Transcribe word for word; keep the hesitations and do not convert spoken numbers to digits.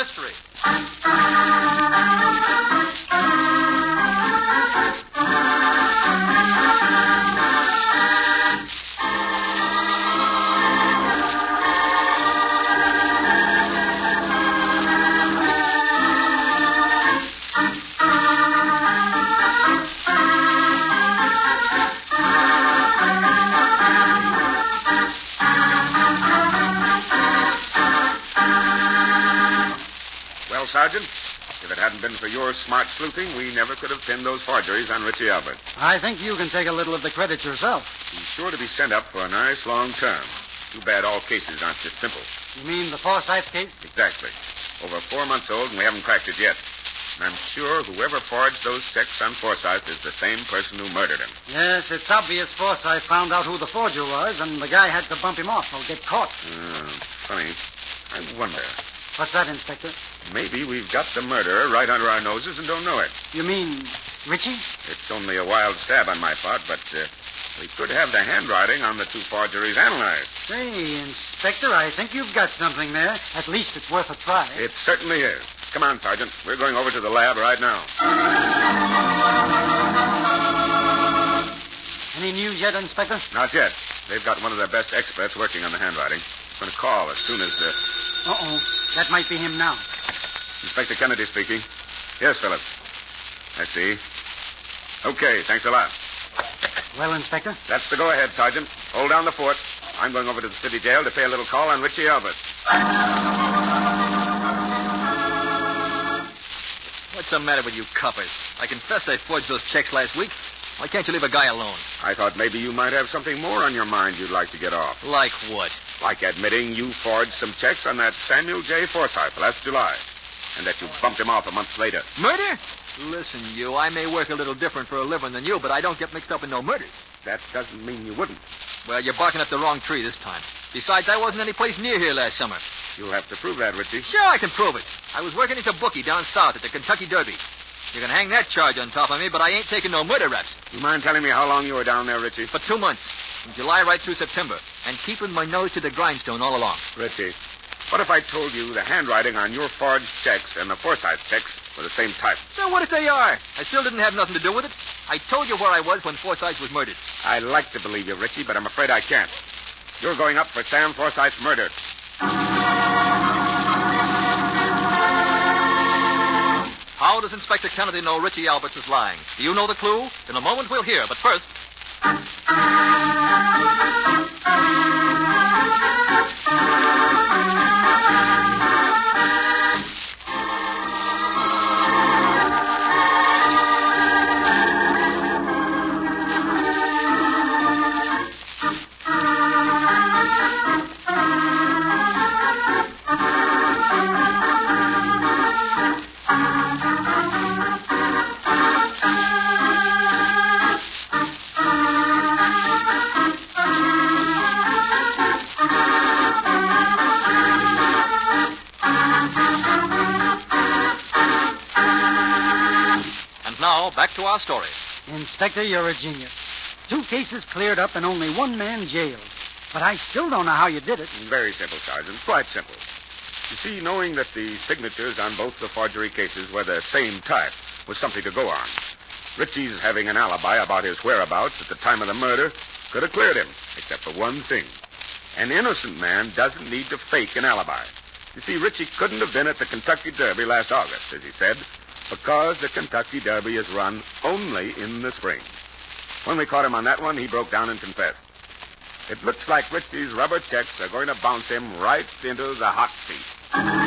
mystery. Sergeant, if it hadn't been for your smart sleuthing, we never could have pinned those forgeries on Richie Albert. I think you can take a little of the credit yourself. He's sure to be sent up for a nice long term. Too bad all cases aren't this simple. You mean the Forsyth case? Exactly. Over four months old, and we haven't cracked it yet. And I'm sure whoever forged those checks on Forsyth is the same person who murdered him. Yes, it's obvious Forsyth found out who the forger was, and the guy had to bump him off or get caught. Uh, funny. I wonder. What's that, Inspector? Maybe we've got the murderer right under our noses and don't know it. You mean Richie? It's only a wild stab on my part, but uh, we could have the handwriting on the two forgeries analyzed. Say, Inspector, I think you've got something there. At least it's worth a try. It certainly is. Come on, Sergeant. We're going over to the lab right now. Any news yet, Inspector? Not yet. They've got one of their best experts working on the handwriting. Going to call as soon as... Uh... Uh-oh. That might be him now. Inspector Kennedy speaking. Yes, Phillips. I see. Okay, thanks a lot. Well, Inspector? That's the go-ahead, Sergeant. Hold down the fort. I'm going over to the city jail to pay a little call on Richie Albert. What's the matter with you coppers? I confessed I forged those checks last week. Why can't you leave a guy alone? I thought maybe you might have something more on your mind you'd like to get off. Like what? Like admitting you forged some checks on that Samuel J. Forsyth last July, and that you bumped him off a month later. Murder? Listen, you, I may work a little different for a living than you, but I don't get mixed up in no murders. That doesn't mean you wouldn't. Well, you're barking up the wrong tree this time. Besides, I wasn't any place near here last summer. You'll have to prove that, Richie. Sure, I can prove it. I was working as a bookie down south at the Kentucky Derby. You can hang that charge on top of me, but I ain't taking no murder raps. You mind telling me how long you were down there, Richie? For two months. From July right through September. And keeping my nose to the grindstone all along. Richie, what if I told you the handwriting on your forged checks and the Forsyth checks were the same type? So what if they are? I still didn't have nothing to do with it. I told you where I was when Forsyth was murdered. I'd like to believe you, Richie, but I'm afraid I can't. You're going up for Sam Forsyth's murder. How does Inspector Kennedy know Richie Alberts is lying? Do you know the clue? In a moment we'll hear, but first... Back to our story. Inspector, you're a genius. Two cases cleared up and only one man jailed. But I still don't know how you did it. Very simple, Sergeant. Quite simple. You see, knowing that the signatures on both the forgery cases were the same type was something to go on. Richie's having an alibi about his whereabouts at the time of the murder could have cleared him, except for one thing. An innocent man doesn't need to fake an alibi. You see, Richie couldn't have been at the Kentucky Derby last August, as he said, because the Kentucky Derby is run only in the spring. When we caught him on that one, he broke down and confessed. It looks like Richie's rubber checks are going to bounce him right into the hot seat.